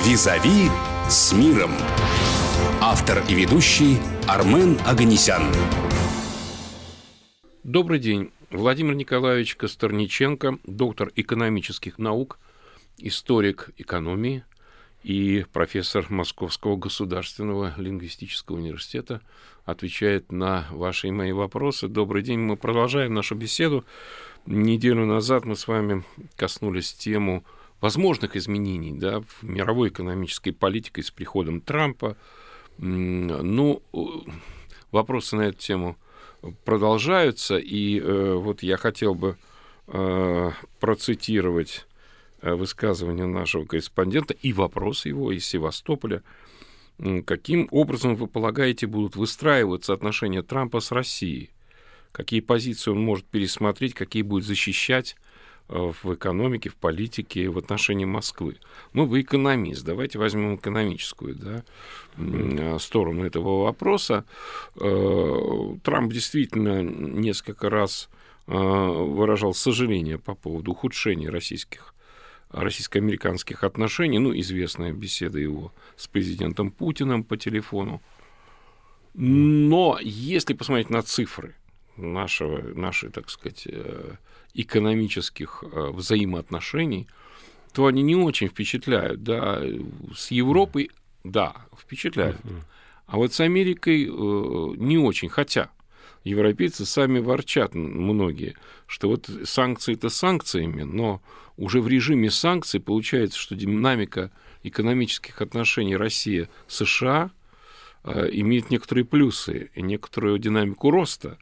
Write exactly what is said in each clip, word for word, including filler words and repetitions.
«Визави» с миром. Автор и ведущий Армен Оганесян. Добрый день. Владимир Николаевич Косторниченко, доктор экономических наук, историк экономии и профессор Московского государственного лингвистического университета, отвечает на ваши и мои вопросы. Добрый день. Мы продолжаем нашу беседу. Неделю назад мы с вами коснулись тему возможных изменений, да, в мировой экономической политике с приходом Трампа. Ну, вопросы на эту тему продолжаются, и э, вот я хотел бы э, процитировать высказывание нашего корреспондента и вопрос его из Севастополя. Каким образом, вы полагаете, будут выстраиваться отношения Трампа с Россией? Какие позиции он может пересмотреть, какие будет защищать в экономике, в политике, в отношении Москвы? Ну, вы экономист, давайте возьмем экономическую, да, сторону этого вопроса. Трамп действительно несколько раз выражал сожаление по поводу ухудшения российских, российско-американских отношений. Ну, известная беседа его с президентом Путиным по телефону. Но если посмотреть на цифры нашего, нашей, так сказать, экономических взаимоотношений, то они не очень впечатляют. Да. С Европой, да, впечатляют. А вот с Америкой не очень. Хотя европейцы сами ворчат, многие, что вот санкции-то санкциями, но уже в режиме санкций получается, что динамика экономических отношений Россия-США имеет некоторые плюсы и некоторую динамику роста,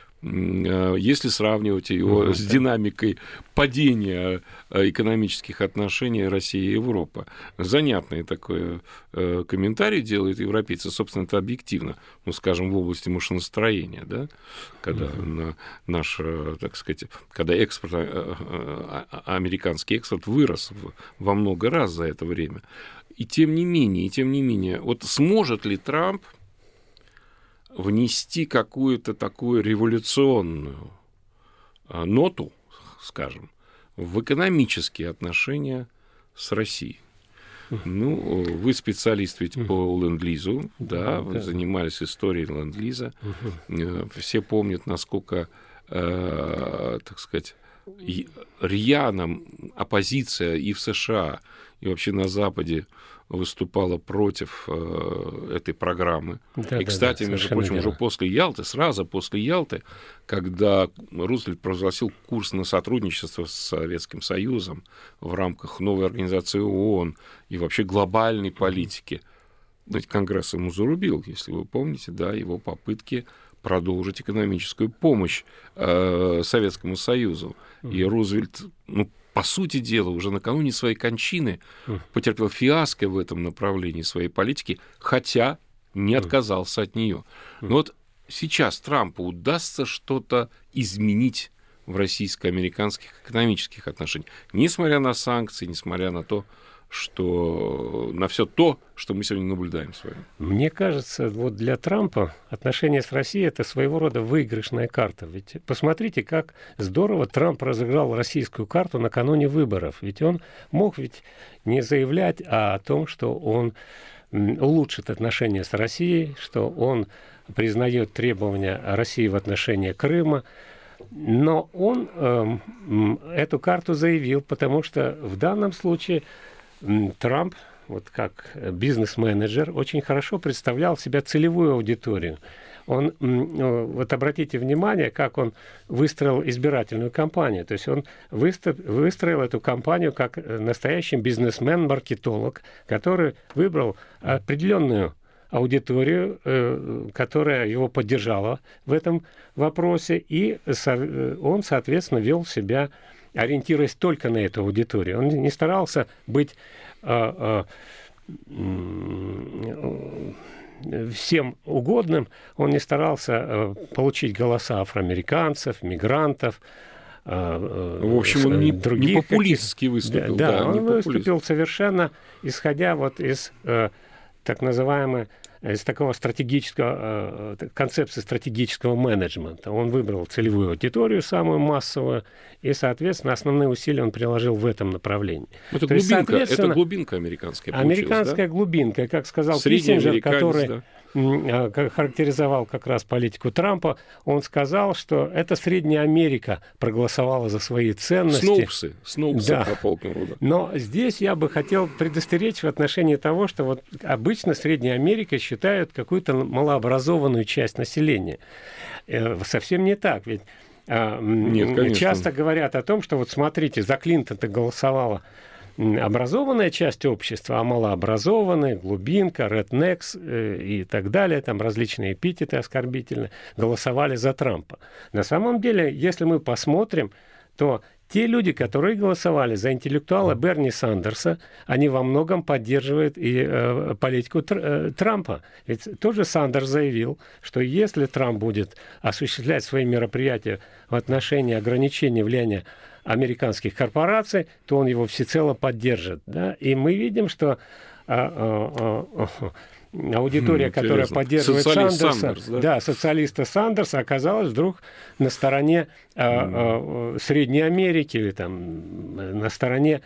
если сравнивать его mm-hmm. с динамикой падения экономических отношений России и Европы. Занятный такой э, комментарий делают европейцы, собственно, это объективно, ну, скажем, в области машиностроения, да, когда mm-hmm. на, наш, так сказать, когда экспорт, э, э, американский экспорт вырос в, во много раз за это время. И тем не менее, и тем не менее, вот сможет ли Трамп внести какую-то такую революционную ноту, скажем, в экономические отношения с Россией? Ну, вы специалист ведь по ленд-лизу, да, вы занимались историей ленд-лиза. Все помнят, насколько, так сказать, рьяно оппозиция и в США, и вообще на Западе выступала против э, этой программы. Да, и, кстати, да, да, между прочим, верно. Уже после Ялты, сразу после Ялты, когда Рузвельт провозгласил курс на сотрудничество с Советским Союзом в рамках новой организации ООН и вообще глобальной политики, mm-hmm. ведь Конгресс ему зарубил, если вы помните, да, его попытки продолжить экономическую помощь э, Советскому Союзу. Mm-hmm. И Рузвельт, ну, по сути дела, уже накануне своей кончины потерпел фиаско в этом направлении своей политики, хотя не отказался от нее. Но вот сейчас Трампу удастся что-то изменить в российско-американских экономических отношениях, несмотря на санкции, несмотря на то, что на все то, что мы сегодня наблюдаем с вами. Мне кажется, вот для Трампа отношения с Россией — это своего рода выигрышная карта. Ведь посмотрите, как здорово Трамп разыграл российскую карту накануне выборов. Ведь он мог ведь не заявлять о том, что он улучшит отношения с Россией, что он признает требования России в отношении Крыма. Но он э, эту карту заявил, потому что в данном случае Трамп, вот как бизнес-менеджер, очень хорошо представлял себя целевую аудиторию. Он, вот обратите внимание, как он выстроил избирательную кампанию. То есть он выстроил эту кампанию как настоящий бизнесмен-маркетолог, который выбрал определенную аудиторию, которая его поддержала в этом вопросе, и он, соответственно, вел себя, ориентируясь только на эту аудиторию. Он не старался быть а, а, всем угодным, он не старался а, получить голоса афроамериканцев, мигрантов. А, в общем, он не, не популистски выступил. Да, да, да он не выступил совершенно исходя вот из а, так называемой из такого стратегического, концепции стратегического менеджмента. Он выбрал целевую аудиторию, самую массовую, и, соответственно, основные усилия он приложил в этом направлении. Это То есть, глубинка, это глубинка американская получилась, американская да? глубинка, как сказал Киссинджер, который да. характеризовал как раз политику Трампа, он сказал, что это Средняя Америка проголосовала за свои ценности. Сноупсы, Сноупсы да. по Фолкнеру, да. Но здесь я бы хотел предостеречь в отношении того, что вот обычно Средняя Америка считают какую-то малообразованную часть населения. Совсем не так, ведь Нет, часто говорят о том, что вот смотрите, за Клинтона голосовала образованная часть общества, а малообразованная, глубинка, реднекс э, и так далее, там различные эпитеты оскорбительные, голосовали за Трампа. На самом деле, если мы посмотрим, то те люди, которые голосовали за интеллектуала Берни Сандерса, они во многом поддерживают и э, политику тр, э, Трампа. Ведь тоже Сандерс заявил, что если Трамп будет осуществлять свои мероприятия в отношении ограничения влияния американских корпораций, то он его всецело поддержит. Да? И мы видим, что а, а, а, аудитория, хм, которая поддерживает Социалист Сандерса, Сандерс, да? Да, социалиста Сандерса, оказалась вдруг на стороне а, а, Средней Америки или там на стороне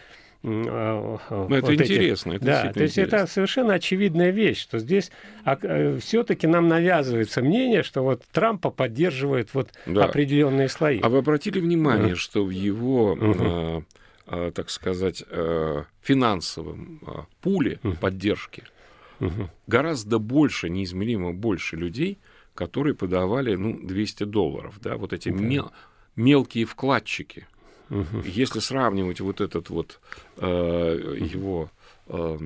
Но вот это этих. Интересно. Это да, то есть интересно. Это совершенно очевидная вещь, что здесь а, все-таки нам навязывается мнение, что вот Трампа поддерживает вот да. определенные слои. А вы обратили внимание, uh-huh. что в его, uh-huh. а, а, так сказать, а, финансовом а, пуле uh-huh. поддержки uh-huh. гораздо больше, неизмеримо больше людей, которые подавали ну, двести долларов, да, вот эти uh-huh. мел- мелкие вкладчики. Угу. Если сравнивать вот этот вот э, его э,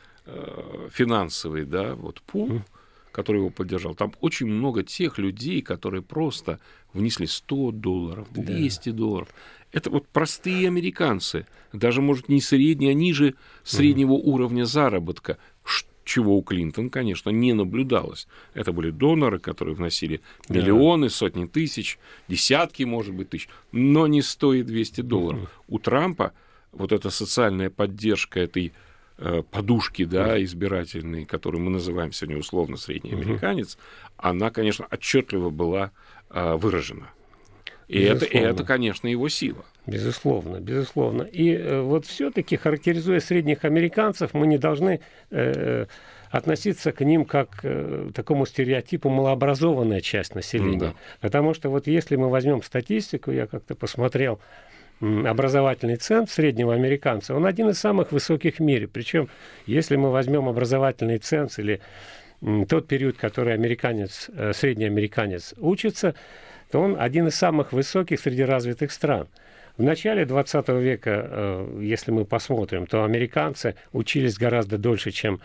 э, финансовый, да, вот пул, угу. который его поддержал, там очень много тех людей, которые просто внесли сто долларов, двести да. долларов. Это вот простые американцы, даже, может, не средние, а ниже среднего угу. уровня заработка, чего у Клинтона, конечно, не наблюдалось. Это были доноры, которые вносили миллионы, сотни тысяч, десятки, может быть, тысяч, но не сто и двести долларов. Uh-huh. У Трампа вот эта социальная поддержка этой э, подушки, да, uh-huh. избирательной, которую мы называем сегодня условно средний uh-huh. американец, она, конечно, отчетливо была э, выражена. И это, и это, конечно, его сила. Безусловно, безусловно. И э, вот все-таки, характеризуя средних американцев, мы не должны э, относиться к ним как э, такому стереотипу малообразованная часть населения. Да. Потому что вот если мы возьмем статистику, я как-то посмотрел, м, образовательный ценз среднего американца, он один из самых высоких в мире. Причем, если мы возьмем образовательный ценз или м, тот период, который американец, э, средний американец учится, то он один из самых высоких среди развитых стран. В начале двадцатого века, если мы посмотрим, то американцы учились гораздо дольше, чем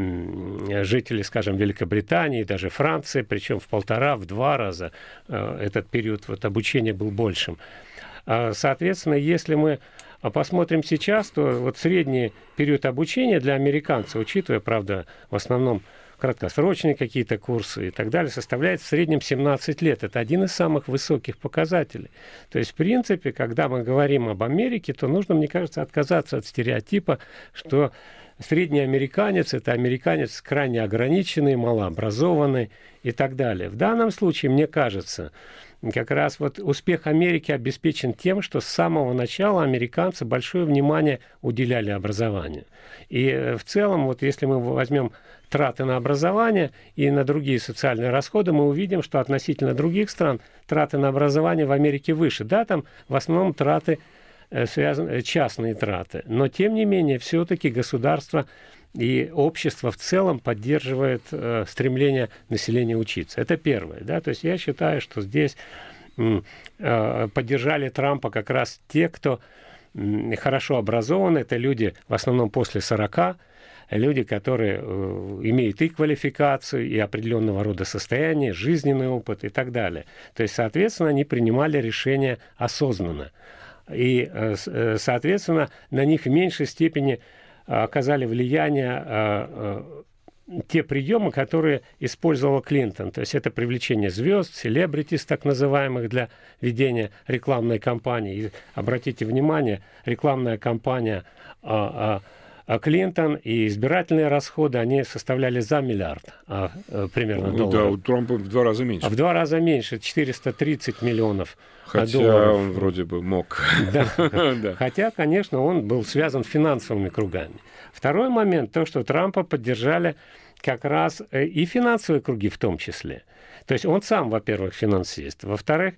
жители, скажем, Великобритании, даже Франции, причем в полтора, в два раза этот период вот обучения был большим. Соответственно, если мы посмотрим сейчас, то вот средний период обучения для американцев, учитывая, правда, в основном краткосрочные какие-то курсы и так далее, составляет в среднем семнадцать лет. Это один из самых высоких показателей. То есть, в принципе, когда мы говорим об Америке, то нужно, мне кажется, отказаться от стереотипа, что средний американец – это американец крайне ограниченный, малообразованный и так далее. В данном случае, мне кажется, как раз вот успех Америки обеспечен тем, что с самого начала американцы большое внимание уделяли образованию. И в целом, вот если мы возьмем траты на образование и на другие социальные расходы, мы увидим, что относительно других стран траты на образование в Америке выше. Да, там в основном траты связаны, частные траты, но тем не менее все-таки государство и общество в целом поддерживает э, стремление населения учиться. Это первое. Да? То есть я считаю, что здесь э, поддержали Трампа как раз те, кто э, хорошо образованы. Это люди в основном после сорока, люди, которые э, имеют и квалификацию, и определенного рода состояние, жизненный опыт и так далее. То есть, соответственно, они принимали решения осознанно. И, э, соответственно, на них в меньшей степени оказали влияние э, э, те приемы, которые использовал Клинтон. То есть это привлечение звезд, селебритис, так называемых, для ведения рекламной кампании. И обратите внимание, рекламная кампания э, э, А Клинтон и избирательные расходы, они составляли за миллиард а, примерно Ну, долларов. да, у Трампа в два раза меньше. А в два раза меньше, четыреста тридцать миллионов Хотя долларов. он вроде бы мог. Да. Да. Хотя, конечно, он был связан с финансовыми кругами. Второй момент, то, что Трампа поддержали как раз и финансовые круги в том числе. То есть он сам, во-первых, финансист. Во-вторых,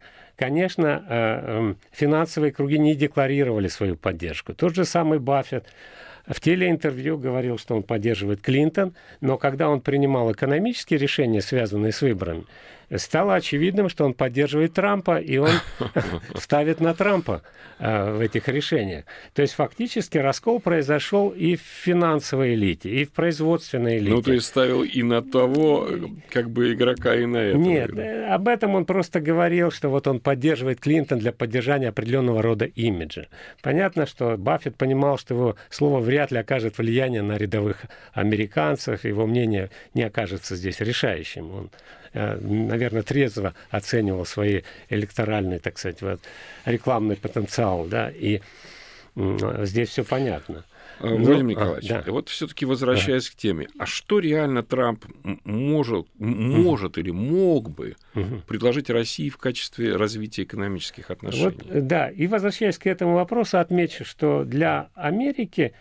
конечно, финансовые круги не декларировали свою поддержку. Тот же самый Баффет в телеинтервью говорил, что он поддерживает Клинтон, но когда он принимал экономические решения, связанные с выборами, стало очевидным, что он поддерживает Трампа, и он ставит на Трампа э, в этих решениях. То есть фактически раскол произошел и в финансовой элите, и в производственной элите. Ну, то есть ставил и на того, как бы, игрока, и на этого. Нет, об этом он просто говорил, что вот он поддерживает Клинтон для поддержания определенного рода имиджа. Понятно, что Баффет понимал, что его слово вряд ли окажет влияние на рядовых американцев, его мнение не окажется здесь решающим. Он, наверное, трезво оценивал свои электоральный, так сказать, вот, рекламный потенциал, да, и здесь все понятно. Владимир Но, Николаевич, а, да. вот все-таки возвращаясь да. к теме, а что реально Трамп может, может угу. или мог бы угу. предложить России в качестве развития экономических отношений? Вот, да, и возвращаясь к этому вопросу, отмечу, что для Америки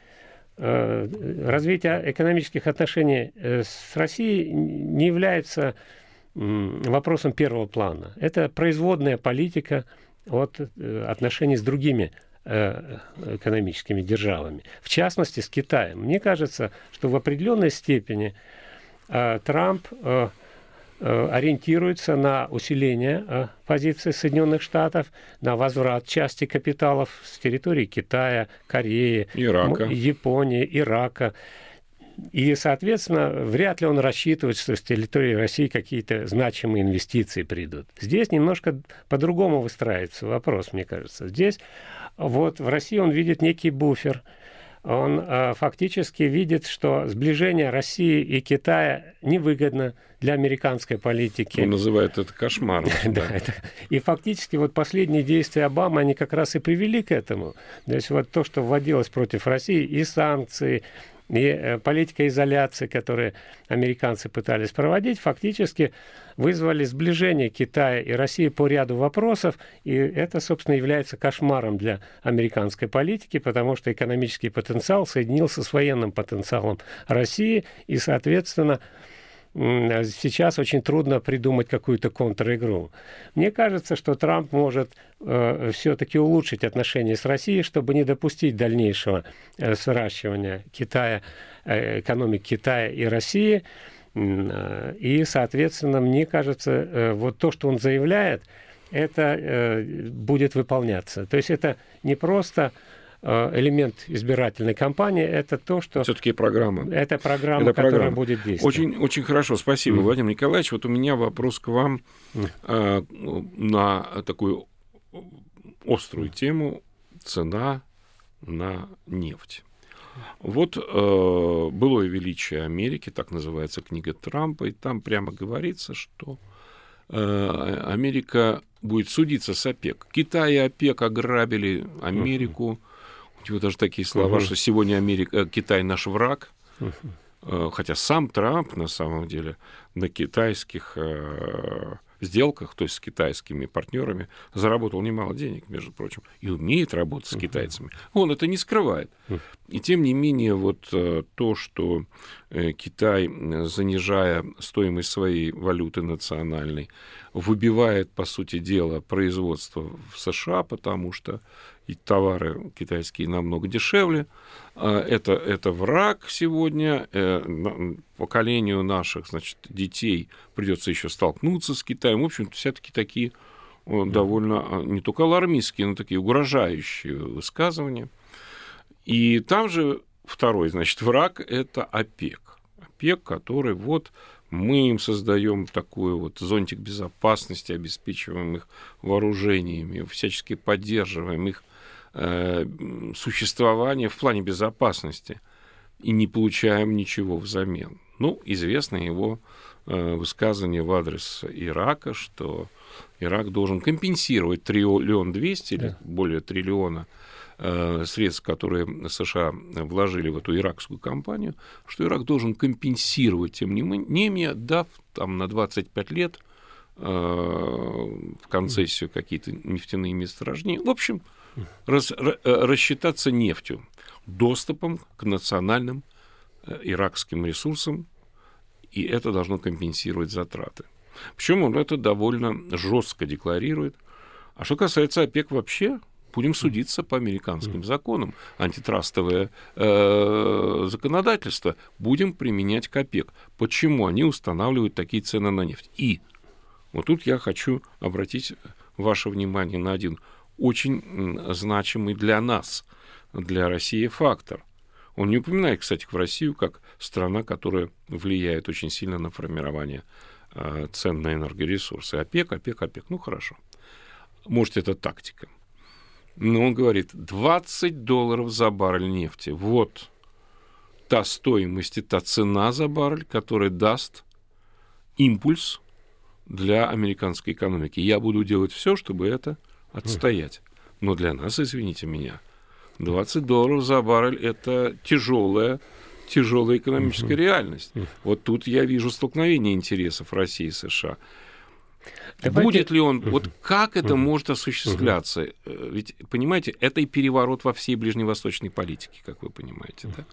э, развитие экономических отношений с Россией не является вопросом первого плана. Это производная политика от отношений с другими экономическими державами, в частности, с Китаем. Мне кажется, что в определенной степени Трамп ориентируется на усиление позиции Соединенных Штатов, на возврат части капиталов с территории Китая, Кореи, Ирака. Японии, Ирака. И, соответственно, вряд ли он рассчитывает, что с территории России какие-то значимые инвестиции придут. Здесь немножко по-другому выстраивается вопрос, мне кажется. Здесь вот в России он видит некий буфер. Он э, фактически видит, что сближение России и Китая невыгодно для американской политики. Он называет это кошмаром. Да, это... И фактически вот последние действия Обамы, они как раз и привели к этому. То есть вот то, что вводилось против России, и санкции, и политика изоляции, которую американцы пытались проводить, фактически вызвали сближение Китая и России по ряду вопросов, и это, собственно, является кошмаром для американской политики, потому что экономический потенциал соединился с военным потенциалом России, и, соответственно, сейчас очень трудно придумать какую-то контр-игру. Мне кажется, что Трамп может э, все-таки улучшить отношения с Россией, чтобы не допустить дальнейшего э, сращивания Китая, э, экономик Китая и России. Э, и, соответственно, мне кажется, э, вот то, что он заявляет, это э, будет выполняться. То есть это не просто элемент избирательной кампании, это то, что... Все-таки программа. Это программа, это которая программа. Будет действовать. Очень, очень хорошо, спасибо, mm. Владимир Николаевич. Вот у меня вопрос к вам mm. э, на такую острую тему: цена на нефть. Вот э, «Былое величие Америки», так называется книга Трампа, и там прямо говорится, что э, Америка будет судиться с ОПЕК. Китай и ОПЕК ограбили Америку. Mm-hmm. У него даже такие слова, uh-huh. что сегодня Америка, Китай наш враг. Uh-huh. Хотя сам Трамп, на самом деле, на китайских э, сделках, то есть с китайскими партнерами, заработал немало денег, между прочим, и умеет работать uh-huh. с китайцами. Он это не скрывает. Uh-huh. И тем не менее, вот э, то, что э, Китай, занижая стоимость своей валюты национальной, выбивает, по сути дела, производство в США, потому что и товары китайские намного дешевле. Это, это враг сегодня. Поколению наших, значит, детей придется еще столкнуться с Китаем. В общем, все-таки такие довольно не только алармистские, но такие угрожающие высказывания. И там же второй, значит, враг – это ОПЕК. ОПЕК, который вот мы им создаем такой вот зонтик безопасности, обеспечиваем их вооружениями, всячески поддерживаем их э, существование в плане безопасности и не получаем ничего взамен. Ну, известно его э, высказывание в адрес Ирака, что Ирак должен компенсировать триллион двести или более триллиона э, средств, которые США вложили в эту иракскую кампанию, что Ирак должен компенсировать, тем не менее, дав там, на двадцать пять лет э, в концессию какие-то нефтяные месторождения. В общем, рас, р, рассчитаться нефтью, доступом к национальным э, иракским ресурсам, и это должно компенсировать затраты. Причем он это довольно жестко декларирует. А что касается ОПЕК вообще, будем судиться по американским законам. Антитрастовое э, законодательство будем применять к ОПЕК. Почему они устанавливают такие цены на нефть? И вот тут я хочу обратить ваше внимание на один очень значимый для нас, для России фактор. Он не упоминает, кстати, в Россию как страна, которая влияет очень сильно на формирование э, цен на энергоресурсы. ОПЕК, ОПЕК, ОПЕК. Ну, хорошо. Может, это тактика. Но он говорит, двадцать долларов за баррель нефти. Вот та стоимость и та цена за баррель, которая даст импульс для американской экономики. Я буду делать все, чтобы это отстоять. Но для нас, извините меня, двадцать долларов за баррель – это тяжелая, тяжелая экономическая реальность. Вот тут я вижу столкновение интересов России и США. Давайте... Будет ли он, вот как это может осуществляться? Ведь, понимаете, это и переворот во всей ближневосточной политике, как вы понимаете. Да?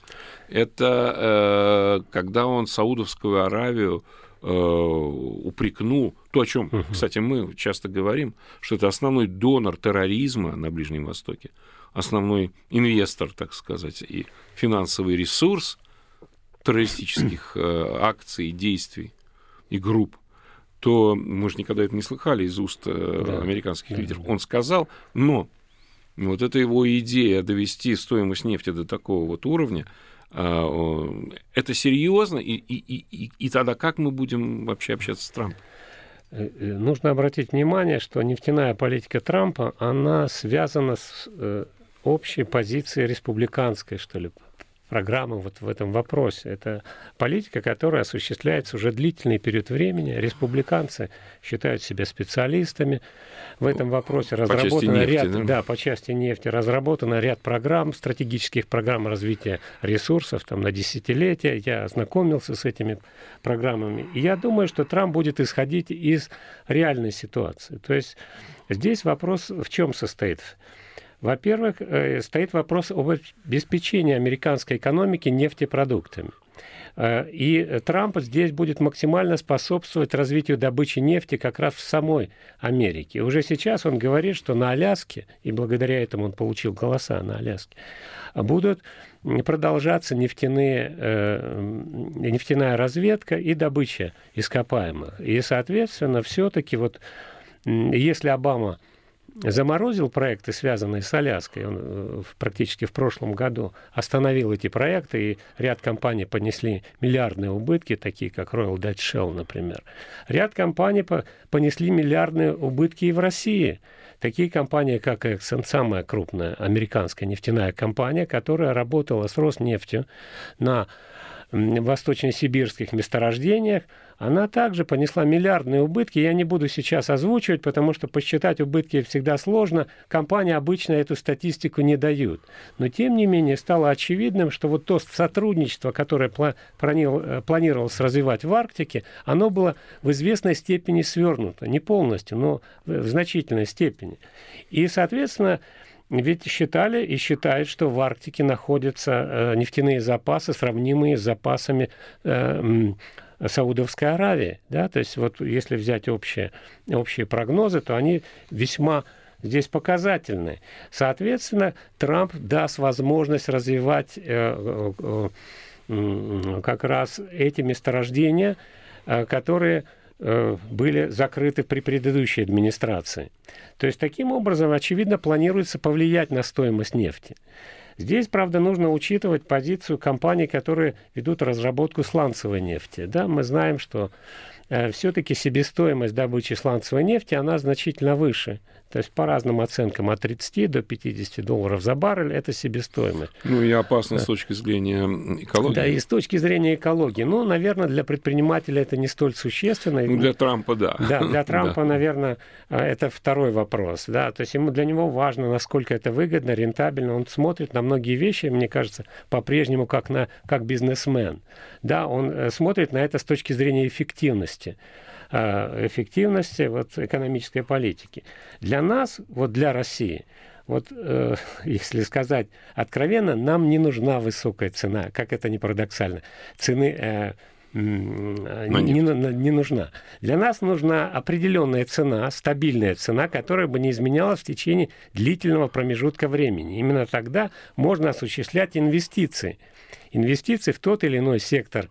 Это э, когда он Саудовскую Аравию э, упрекнул, то, о чем, кстати, мы часто говорим, что это основной донор терроризма на Ближнем Востоке, основной инвестор, так сказать, и финансовый ресурс террористических э, акций, действий и групп, то мы же никогда это не слыхали из уст э, да. американских лидеров. Он сказал, но вот эта его идея довести стоимость нефти до такого вот уровня, э, это серьезно, и, и, и, и тогда как мы будем вообще общаться с Трампом? Нужно обратить внимание, что нефтяная политика Трампа, она связана с э, общей позицией республиканской, что ли, программы вот в этом вопросе. Это политика, которая осуществляется уже длительный период времени. Республиканцы считают себя специалистами в этом вопросе. Разработано нефти, ряд, да? Да, по части нефти. Разработано ряд программ, стратегических программ развития ресурсов там, на десятилетия. Я ознакомился с этими программами. И я думаю, что Трамп будет исходить из реальной ситуации. То есть здесь вопрос в чем состоит? Во-первых, стоит вопрос об обеспечении американской экономики нефтепродуктами. И Трамп здесь будет максимально способствовать развитию добычи нефти как раз в самой Америке. Уже сейчас он говорит, что на Аляске, и благодаря этому он получил голоса на Аляске, будут продолжаться нефтяные, нефтяная разведка и добыча ископаемых. И, соответственно, все-таки вот если Обама заморозил проекты, связанные с Аляской, он практически в прошлом году остановил эти проекты, и ряд компаний понесли миллиардные убытки, такие как Royal Dutch Shell, например. Ряд компаний понесли миллиардные убытки и в России. Такие компании, как Exxon, самая крупная американская нефтяная компания, которая работала с Роснефтью на восточно-сибирских месторождениях, она также понесла миллиардные убытки. Я не буду сейчас озвучивать, потому что посчитать убытки всегда сложно. Компании обычно эту статистику не дают. Но, тем не менее, стало очевидным, что вот то сотрудничество, которое планировалось развивать в Арктике, оно было в известной степени свернуто. Не полностью, но в значительной степени. И, соответственно, ведь считали и считают, что в Арктике находятся э, нефтяные запасы, сравнимые с запасами э, Саудовской Аравии. Да? То есть вот если взять общие, общие прогнозы, то они весьма здесь показательны. Соответственно, Трамп даст возможность развивать э, э, э, как раз эти месторождения, э, которые были закрыты при предыдущей администрации. То есть, таким образом, очевидно, планируется повлиять на стоимость нефти. Здесь, правда, нужно учитывать позицию компаний, которые ведут разработку сланцевой нефти. Да, мы знаем, что э, все-таки себестоимость добычи сланцевой нефти, она значительно выше, То есть по разным оценкам от тридцати до пятидесяти долларов за баррель – это себестоимость. Ну и опасно с точки зрения экологии. Да, и с точки зрения экологии. Ну, наверное, для предпринимателя это не столь существенно. Ну, для Трампа, да. Да, для Трампа, да. наверное, это второй вопрос. Да? То есть ему, для него важно, насколько это выгодно, рентабельно. Он смотрит на многие вещи, мне кажется, по-прежнему как, на, как бизнесмен. Да, он смотрит на это с точки зрения эффективности. эффективности вот, экономической политики. Для нас, вот для России, вот, э, если сказать откровенно, нам не нужна высокая цена, как это ни парадоксально. Цены э, не, не, не нужна. Для нас нужна определенная цена, стабильная цена, которая бы не изменялась в течение длительного промежутка времени. Именно тогда можно осуществлять инвестиции. Инвестиции в тот или иной сектор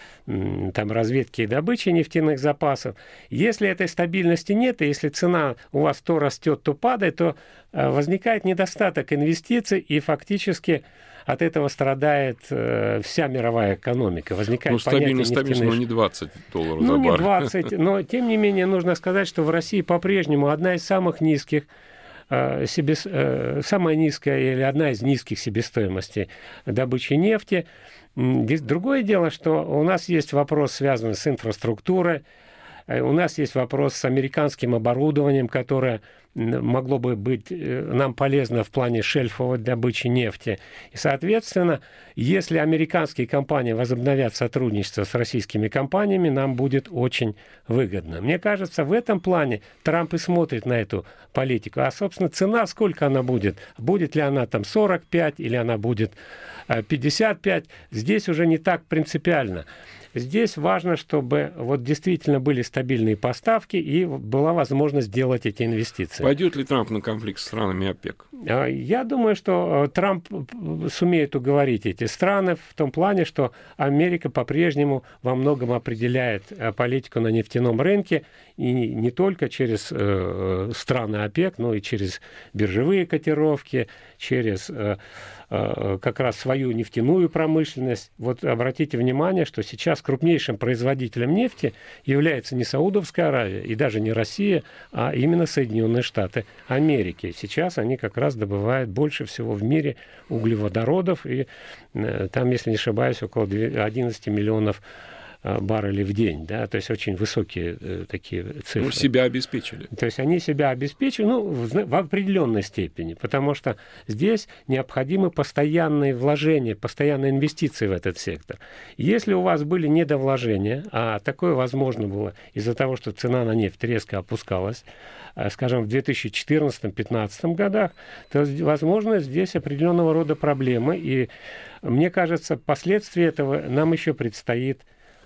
там, разведки и добычи нефтяных запасов. Если этой стабильности нет, и если цена у вас то растет, то падает, то э, возникает недостаток инвестиций, и фактически от этого страдает э, вся мировая экономика. Возникает ну, стабильно, понятие стабильно, нефтяных... но не двадцать долларов ну, за баррель. Ну, не двадцать, но тем не менее нужно сказать, что в России по-прежнему одна из самых низких э, себе, э, самая низкая или одна из низких себестоимостей добычи нефти. Здесь другое дело, что у нас есть вопрос, связанный с инфраструктурой, у нас есть вопрос с американским оборудованием, которое могло бы быть нам полезно в плане шельфовой добычи нефти. И, соответственно, если американские компании возобновят сотрудничество с российскими компаниями, нам будет очень выгодно. Мне кажется, в этом плане Трамп и смотрит на эту политику. А, собственно, цена, сколько она будет? Будет ли она там сорок пять или она будет пятьдесят пять? Здесь уже не так принципиально. Здесь важно, чтобы вот действительно были стабильные поставки и была возможность делать эти инвестиции. Пойдет ли Трамп на конфликт с странами ОПЕК? Я думаю, что Трамп сумеет уговорить эти страны в том плане, что Америка по-прежнему во многом определяет политику на нефтяном рынке, и не только через э, страны ОПЕК, но и через биржевые котировки, через э, э, как раз свою нефтяную промышленность. Вот обратите внимание, что сейчас крупнейшим производителем нефти является не Саудовская Аравия и даже не Россия, а именно Соединенные Штаты Америки. Сейчас они как раз добывают больше всего в мире углеводородов, и э, там, если не ошибаюсь, около одиннадцати миллионов баррелей в день, да, то есть очень высокие э, такие цифры. Ну, себя обеспечили. То есть они себя обеспечили, ну, в, в определенной степени, потому что здесь необходимы постоянные вложения, постоянные инвестиции в этот сектор. Если у вас были недовложения, а такое возможно было из-за того, что цена на нефть резко опускалась, скажем, в две тысячи четырнадцатом — две тысячи пятнадцатом годах, то, возможно, здесь определенного рода проблемы, и мне кажется, последствия этого нам еще предстоит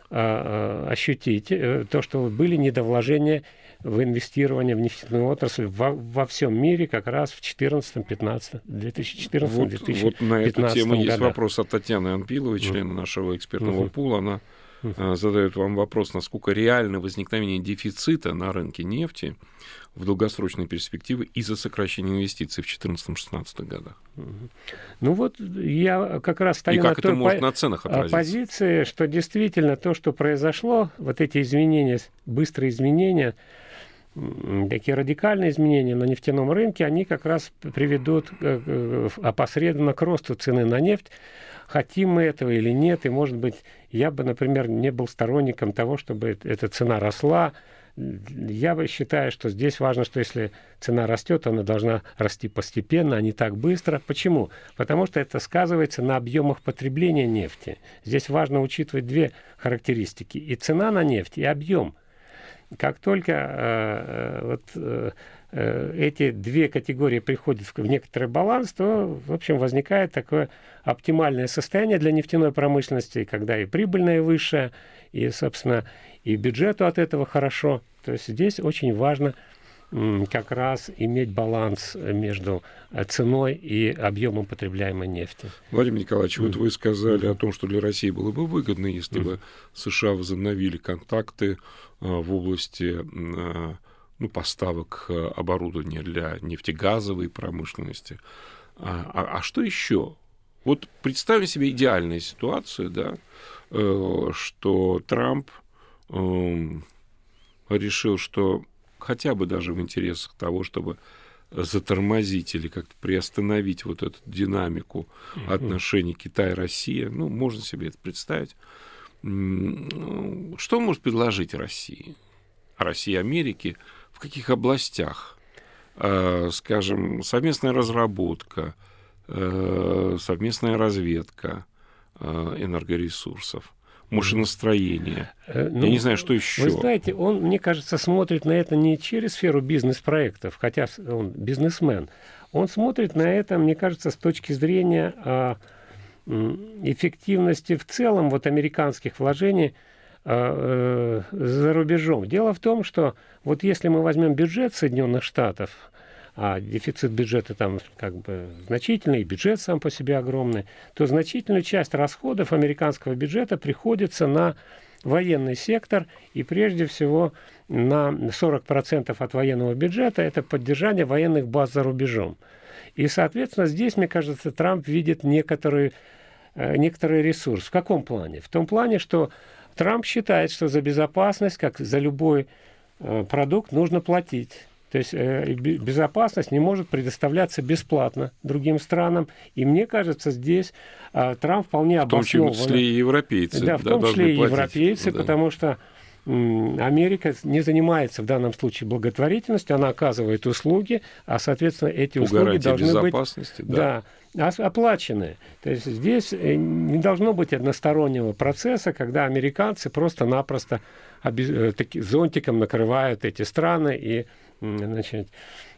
ощутить, то, что были недовложения в инвестирование в нефтяную отрасль во, во всем мире как раз в четырнадцатом, пятнадцатом, две тысячи четырнадцатом — две тысячи пятнадцатом вот, вот на эту тему годах. есть вопрос от Татьяны Анпиловой, члена нашего экспертного uh-huh. пула. Она uh-huh. задает вам вопрос, насколько реально возникновение дефицита на рынке нефти в долгосрочной перспективе из-за сокращения инвестиций в две тысячи четырнадцатом-две тысячи шестнадцатом годах. Ну вот я как раз стою И как на это той может по- на ценах отразиться? позиции, что действительно то, что произошло, вот эти изменения, быстрые изменения, такие радикальные изменения на нефтяном рынке, они как раз приведут опосредованно к росту цены на нефть. Хотим мы этого или нет, и, может быть, я бы, например, не был сторонником того, чтобы эта цена росла. Я бы считаю, что здесь важно, что если цена растет, она должна расти постепенно, а не так быстро. Почему? Потому что это сказывается на объемах потребления нефти. Здесь важно учитывать две характеристики: и цена на нефть, и объем. Как только э, вот, э, эти две категории приходят в некоторый баланс, то, в общем, возникает такое оптимальное состояние для нефтяной промышленности, когда и прибыльная высшая, и, собственно, и бюджету от этого хорошо. То есть здесь очень важно как раз иметь баланс между ценой и объемом потребляемой нефти. Владимир Николаевич, mm. вот вы сказали mm. о том, что для России было бы выгодно, если mm. бы США возобновили контакты а, в области а, ну, поставок а, оборудования для нефтегазовой промышленности. А, а, а что еще? Вот представим себе идеальную ситуацию, да, э, что Трамп э, решил, что хотя бы даже в интересах того, чтобы затормозить или как-то приостановить вот эту динамику mm-hmm. отношений Китай-Россия. Ну, можно себе это представить. Что может предложить России? Россия Америке в каких областях? Скажем, совместная разработка, совместная разведка энергоресурсов, машиностроение. Ну, я не знаю, что еще. Вы знаете, он, мне кажется, смотрит на это не через сферу бизнес-проектов, хотя он бизнесмен. Он смотрит на это, мне кажется, с точки зрения а, эффективности в целом вот, американских вложений а, а, за рубежом. Дело в том, что вот если мы возьмем бюджет Соединенных Штатов, а дефицит бюджета там как бы значительный, бюджет сам по себе огромный, то значительную часть расходов американского бюджета приходится на военный сектор, и прежде всего на сорок процентов от военного бюджета это поддержание военных баз за рубежом. И, соответственно, здесь, мне кажется, Трамп видит некоторый, некоторый ресурс. В каком плане? В том плане, что Трамп считает, что за безопасность, как за любой продукт, нужно платить. То есть э, безопасность не может предоставляться бесплатно другим странам. И мне кажется, здесь э, Трамп вполне обоснованно... В том числе и европейцы. Да, в том числе и европейцы, да. Потому что м, Америка не занимается в данном случае благотворительностью, она оказывает услуги, а, соответственно, эти По услуги должны быть да. Да, оплачены. То есть здесь не должно быть одностороннего процесса, когда американцы просто-напросто оби- таки, зонтиком накрывают эти страны и значит,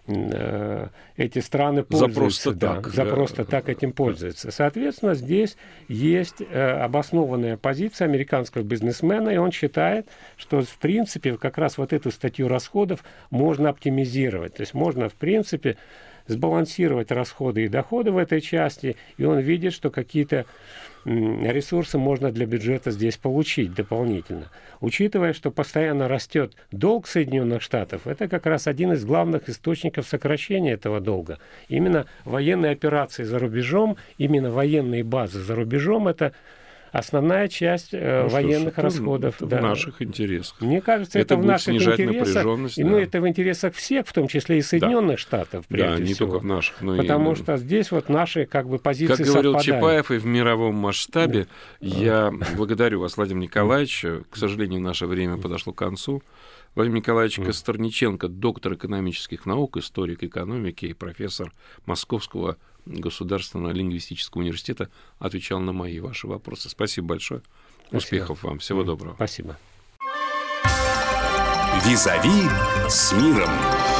эти страны пользуются. За просто да, так. За да. просто так этим пользуются. Соответственно, здесь есть обоснованная позиция американского бизнесмена, и он считает, что, в принципе, как раз вот эту статью расходов можно оптимизировать. То есть можно, в принципе, сбалансировать расходы и доходы в этой части, и он видит, что какие-то ресурсы можно для бюджета здесь получить дополнительно. Учитывая, что постоянно растет долг Соединенных Штатов, это как раз один из главных источников сокращения этого долга. Именно военные операции за рубежом, именно военные базы за рубежом, это основная часть э, ну, военных что, расходов. Это да. в наших интересах. Мне кажется, это, это в наших интересах. И, ну, да. это в интересах всех, в том числе и Соединенных да. Штатов, прежде да, не всего. только в наших, но Потому и... что здесь вот наши как бы позиции Как говорил совпадают. Чапаев, и в мировом масштабе, да. я благодарю вас, Владимир Николаевич. К сожалению, наше время подошло к концу. Владимир Николаевич Косторниченко, доктор экономических наук, историк экономики и профессор Московского государственного лингвистического университета, отвечал на мои и ваши вопросы. Спасибо большое. Спасибо. Успехов вам. Всего доброго. Спасибо. Визави с миром.